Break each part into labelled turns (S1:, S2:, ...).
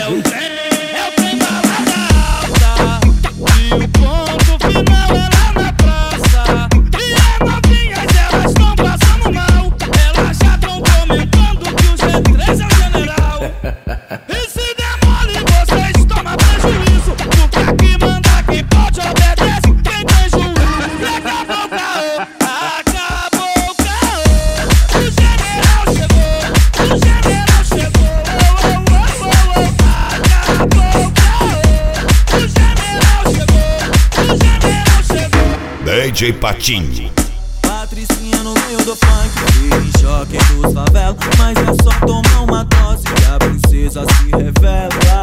S1: o trem balada alta. E o ponto final é lá na praça. E as novinhas, elas tão passando mal. Elas já tão comentando que o G3 é o general. E se demole, vocês tomam prejuízo. Porque aqui manda quem pode, obedece quem tem juízo. E acabou o caô, acabou o caô. O general chegou, o general chegou. Acabou o caô, o general chegou, o general chegou.
S2: DJ Patinho.
S3: Patricinha no meio do funk, fica em choque dos favelas. Mas é só tomar uma dose que a princesa se revela.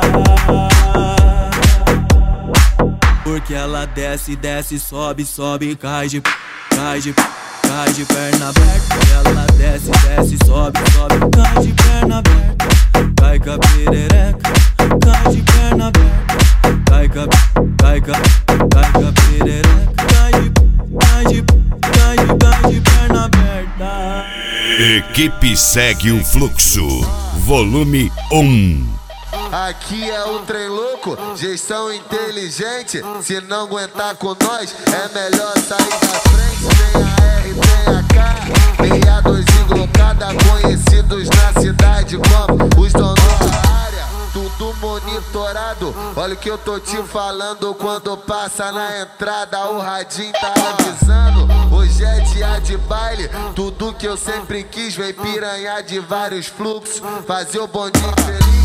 S3: Porque ela desce, desce, sobe, sobe, cai de perna aberta. Ela desce, desce, sobe, sobe, cai de perna aberta. Cai com a perereca, cai de perna aberta. Cai com a perereca, cai de perna aberta.
S2: Equipe Segue o Fluxo, volume 1.
S4: Aqui é o trem louco, gestão inteligente. Se não aguentar com nós, é melhor sair da frente. Tem a R, tem a K, 62 englocada, conhecidos na cidade como os donos da área. Tudo monitorado, olha o que eu tô te falando. Quando passa na entrada, o radinho tá avisando. Hoje é dia de baile, tudo que eu sempre quis. Vem piranha de vários fluxos, fazer o bondinho feliz.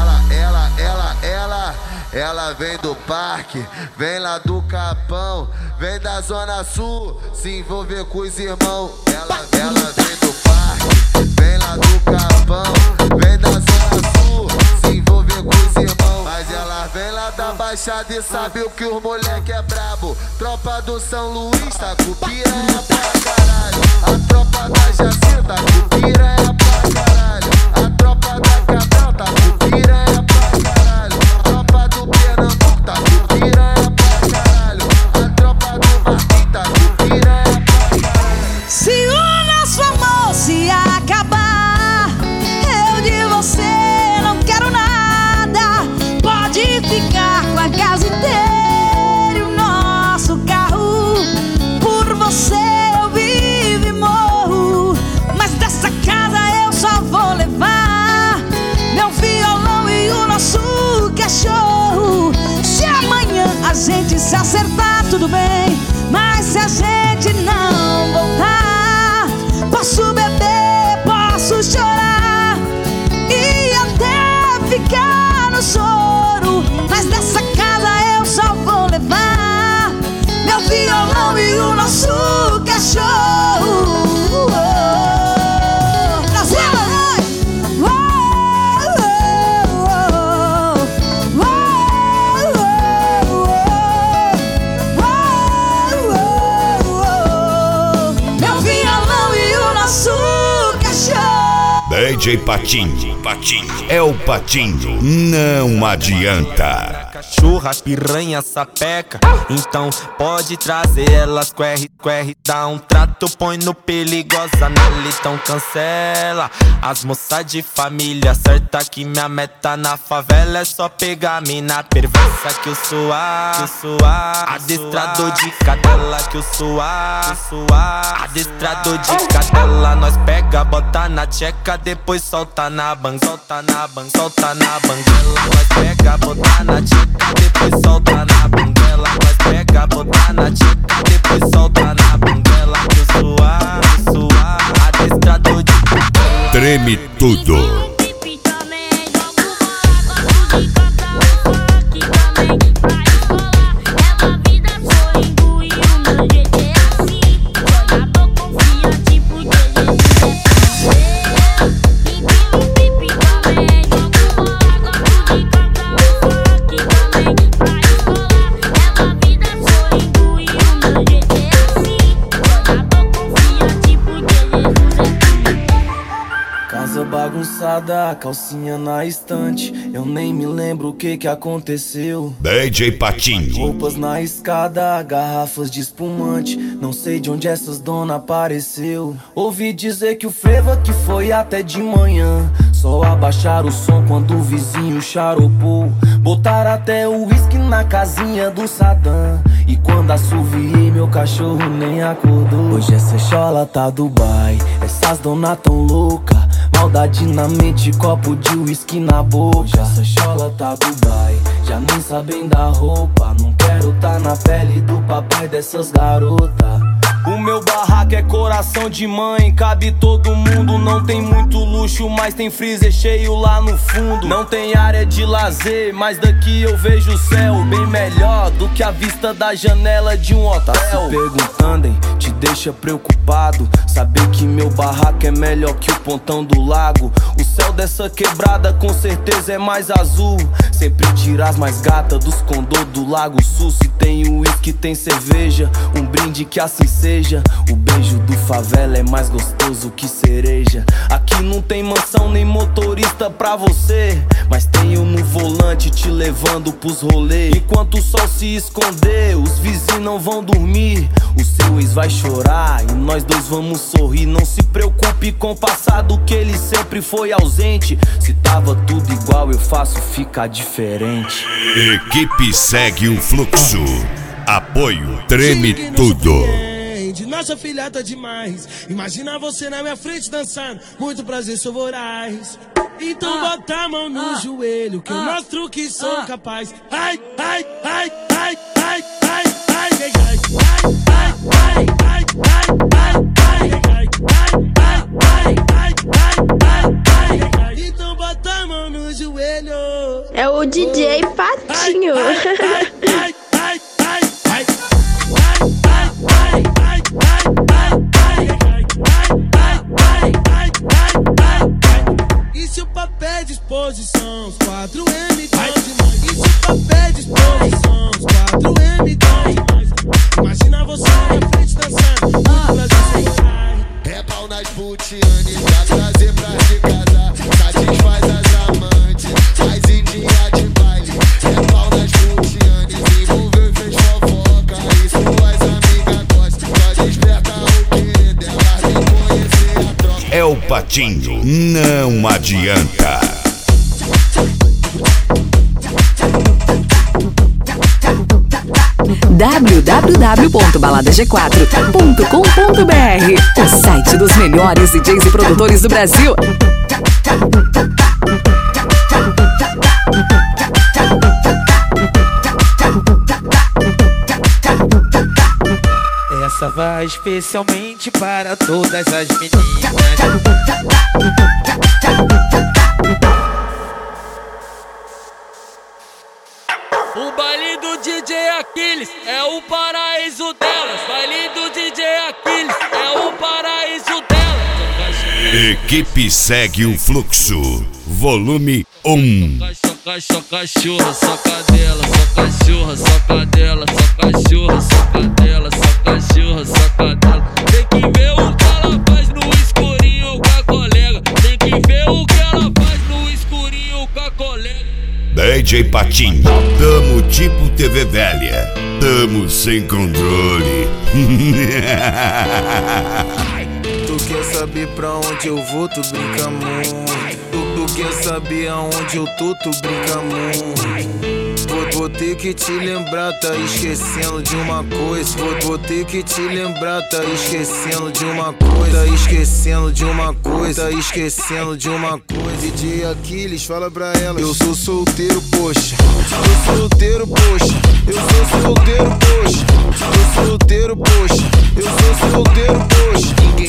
S4: Ela vem do parque, vem lá do Capão, vem da Zona Sul, se envolver com os irmãos. Ela vem do parque, vem lá do Capão, vem da Zona Sul, se envolver com os irmãos. Mas ela vem lá da Baixada e sabe o que os moleque é brabo. Tropa do São Luís tá com piranha pra caralho. A tropa da Jacinta tá com piranha pra caralho. A tropa da Cabral tá com piranha pra caralho. A tropa do Pernambuco tá com piranha pra caralho. A tropa do Martim tá com piranha pra caralho.
S5: Se o nosso amor se acabar, eu de você não quero nada. Pode ficar com a casa inteira e o nosso carro. Por você eu vivo e morro, mas dessa casa eu só vou levar meu violão e o nosso cachorro. Se amanhã a gente se acertar, tudo bem, mas se a gente não voltar, posso beber, posso chorar e até ficar no choro, mas dessa casa eu só vou levar meu violão e o nosso cachorro.
S2: DJ Patinho, é o Patinho, não adianta.
S3: Cachorra, piranha, sapeca, então pode trazer elas com R, dá um trato, põe no perigosa nela, então cancela. As moças de família, certa que minha meta na favela é só pegar a mina perversa que eu suar, adestrador de cadela que eu suar, adestrador de cadela. Nós pega, bota na tcheca, depois solta na banguela. Nós pega, bota na tcheca, depois solta na banguela. Nós pega, bota na tcheca, depois solta na banguela. Que eu suar, adestrador de cadela.
S2: Treme tudo.
S6: escada, calcinha na estante. Eu nem me lembro o que aconteceu.
S2: DJ Patinho.
S6: Roupas na escada, garrafas de espumante. Não sei de onde essas dona apareceu. Ouvi dizer que o frevo que foi até de manhã. Só abaixar o som quando o vizinho charopou. Botar até o uísque na casinha do Saddam. E quando assoviei, meu cachorro nem acordou. Hoje essa chola tá Dubai, essas dona tão louca. Maldade na mente, copo de uísque na boca. Hoje essa chola tá Dubai, já nem sabem da roupa. Não quero tá na pele do papai dessas garotas. O meu barraco é coração de mãe, cabe todo mundo. Não tem muito luxo, mas tem freezer cheio lá no fundo. Não tem área de lazer, mas daqui eu vejo o céu bem melhor do que a vista da janela de um hotel. Tá se perguntando, hein? Te deixa preocupado saber que meu barraco é melhor que o pontão do lago. O céu dessa quebrada com certeza é mais azul. Sempre tira as mais gatas dos condô do Lago Sul. Se tem uísque, tem cerveja, um brinde que assim seja. O beijo do favela é mais gostoso que cereja. Aqui não tem mansão nem motorista pra você, mas tenho no volante te levando pros rolês. Enquanto o sol se esconder, os vizinhos não vão dormir. O seu ex vai chorar e nós dois vamos sorrir. Não se preocupe com o passado, que ele sempre foi ausente. Se tava tudo igual, eu faço ficar diferente.
S2: Equipe segue o fluxo. Apoio Treme Tudo.
S1: Nossa filha tá demais. Imagina você na minha frente dançando. Muito prazer, sou voraz. Então bota a mão no joelho, que eu mostro que sou capaz. Ai, ai, ai, ai, ai, ai, ai, ai, ai, ai, ai, ai, ai, ai. Então bota a mão no joelho.
S7: É o DJ Patinho.
S1: E se o papel é disposição, os 4M demais. E se o papel é disposição, os 4M demais. Imagina você na minha frente dançando. Muito prazer, seu
S4: é pau nas putianes, pra trazer pra te casar. Satisfaz as amantes, faz em dia de baile. É pau nas putianes, envolveu e fez fofoca. E suas amigas gostam, só desperta o querer dela. Vem conhecer a troca.
S2: É o Patinho, não adianta.
S8: www.baladag4.com.br, o site dos melhores DJs e produtores do Brasil.
S3: Essa vai especialmente para todas as meninas.
S1: O baile do DJ Aquiles é o paraíso delas. Baile do DJ Aquiles é o paraíso delas.
S2: Equipe segue o fluxo. Volume 1.
S1: Só cachorra, só cadela, só cachorra, só cadela, só cachorra, só cadela, só cachorra, só cadela. Tem que ver o que ela faz no escurinho com a colega. Tem que ver o que ela faz no escurinho com a colega.
S2: DJ Patinho, tamo tipo TV velha, tamo sem controle.
S6: Tu quer saber pra onde eu vou, tu brinca muito. Tu quer saber aonde eu tô, tu brinca muito. Vou ter que te lembrar, tá esquecendo de uma coisa. Vou ter que te lembrar, tá esquecendo de uma coisa. Tá esquecendo de uma coisa, tá esquecendo de uma coisa. DJ Aquiles, fala pra ela. Eu sou solteiro, poxa. Eu sou solteiro, poxa. Eu sou solteiro, poxa. Eu sou solteiro, poxa. Eu sou solteiro, poxa.